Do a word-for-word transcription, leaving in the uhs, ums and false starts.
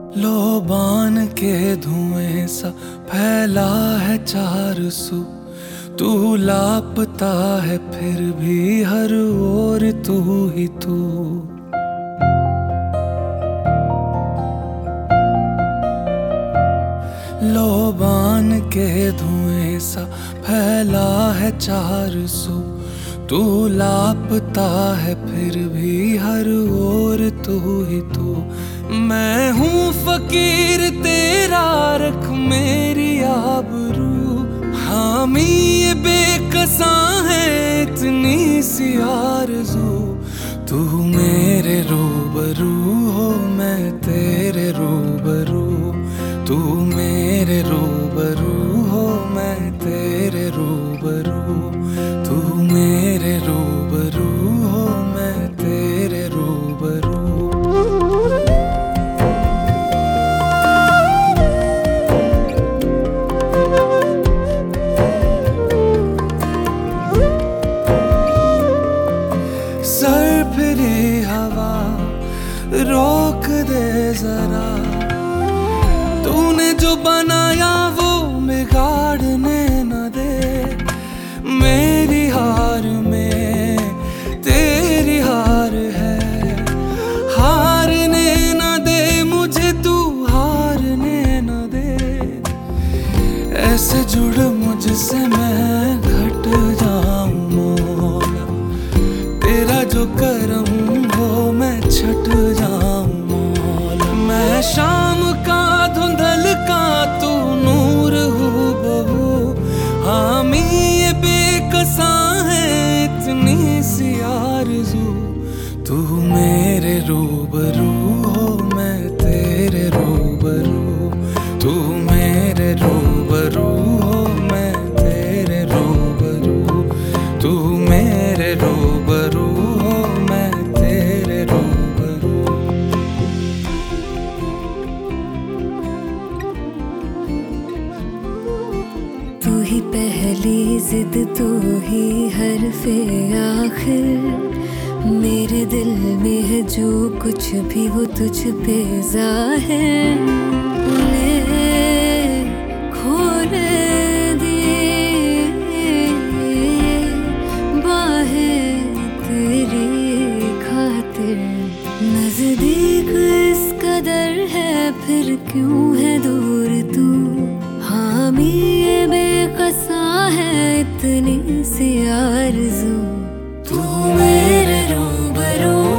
लोबान के धुएं सा फैला है चार सू, तू लापता है फिर भी हर ओर तू ही तू। लोबान के धुएं सा फैला है चार सू, तू लापता है फिर भी हर ओर तू ही तू। मैं हूँ फकीर तेरा रख मेरी आबरू, हामी ये बेकसा है इतनी सी आरज़ू। तू मेरे रूबरू हो मैं तेरे रूबरू, तू मेरे रूबरू हो मैं तेरे रूबरू, तू मेरे रूबरू हो मैं तेरे रूबरू। सर फिरी हवा रोक दे जरा, तूने जो बनाया वो बिगाड़ने न दे। मेरी हार में तेरी हार है, हारने न दे मुझे तू हारने न दे। ऐसे जुड़ मुझसे मैं घट जाऊं मौला, तेरा जो करम हो मैं छट जाऊं मौला। मैं शाम का धुंधल का तू नूर हूँ बहू, हामी ये बेकसा है इतनी सी आरज़ू। तू मेरे रूबरू हो मैं तेरे रूबरू, तू मेरे रूबरू हो मैं तेरे रूबरू, तू मेरे रूबरू हो मैं तेरे रूबरू। तू ही पहली जिद तू ही हरफ़े आखिर, मेरे दिल में है जो कुछ भी वो तुझ पे ज़ाहिर। ले खोले दिए बाहें तेरी खातिर, नज़दीक इस कदर है फिर क्यों है दूर तू। हामी ये बेकसा है इतनी सी आरज़ू, तू मेरे रूबरू